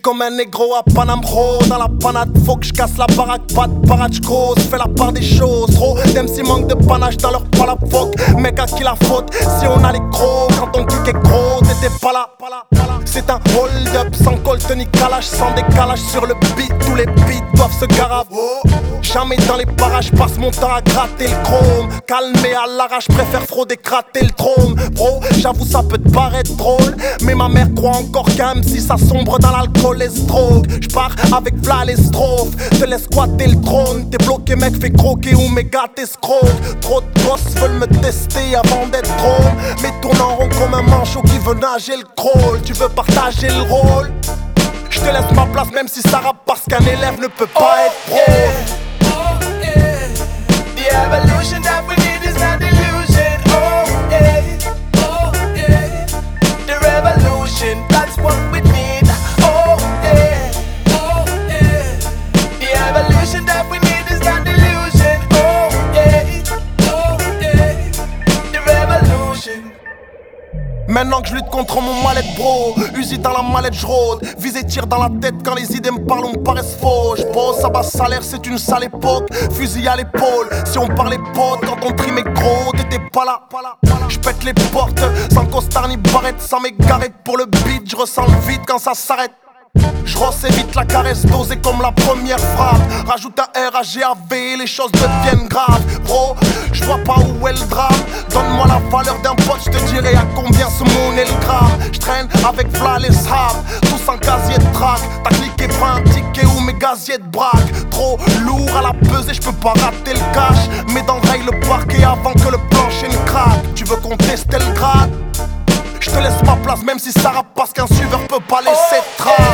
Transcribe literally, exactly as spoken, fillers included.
comme un négro à Panamro. Dans la panade, faut que je casse la baraque. Pas de parade, j'cause, fais la part des choses. Trop d'M C manque de panache dans leur palafoc. Mec, à qui la faute si on a les crocs? Quand ton kick est gros, t'étais pas là. C'est un hold-up sans colt ni calage, sans décalage sur le beat. Tous les beats doivent se garer. Jamais dans les parages, passe mon temps à gratter le chrome. Calmé à l'arrache, préfère frauder, gratter le trône. Bro, j'avoue ça peut te paraître drôle, mais ma mère croit encore qu'un M C ça sombre dans l'alcool et stroke. J'pars avec v'là les strophes, te laisse squatter le trône. T'es bloqué mec, fais croquer ou méga t'escroque. Trop de gosses veulent me tester avant d'être drôle, mais tourne en rond comme un manchot qui veut nager le crawl. Tu veux partager le rôle? Je te laisse ma place même si ça rappe, parce qu'un élève ne peut pas oh, être pro. Yeah. Oh, yeah. The evolution that we need is not illusion. Oh yeah, oh yeah. The revolution, that's what we need. Oh yeah, oh yeah. The evolution that we need is not illusion. Oh yeah, oh yeah. The revolution. Maintenant que je lutte contre mon mal-être bro, usine dans la mallette j'rôde, visé tire dans la tête quand les idées me parlent ou me paraissent faux. J'bosse à bas salaire, c'est une sale époque, fusil à l'épaule. Si on parlait potes, quand on trimait gros, t'étais pas là. J'pète les portes, sans costard ni barrette, sans mégarette pour le beat, j'ressens le vide quand ça s'arrête. J'rosse évite la caresse dosée comme la première frappe. Rajoute un R à G A V et les choses deviennent graves. Bro, j'vois pas où est le drame. Donne-moi la valeur d'un pote, j'te dirai à combien ce monde est le gramme. J'traîne avec v'là les sables, tous en casier de track. T'as cliqué pas un ticket ou mes gaziers de braque. Trop lourd à la pesée, j'peux pas rater le cash. Mais dans rail le parquet avant que le plancher ne craque. Tu veux contester le grade? Je te laisse ma place même si ça rappe, parce qu'un suiveur peut pas laisser de traces.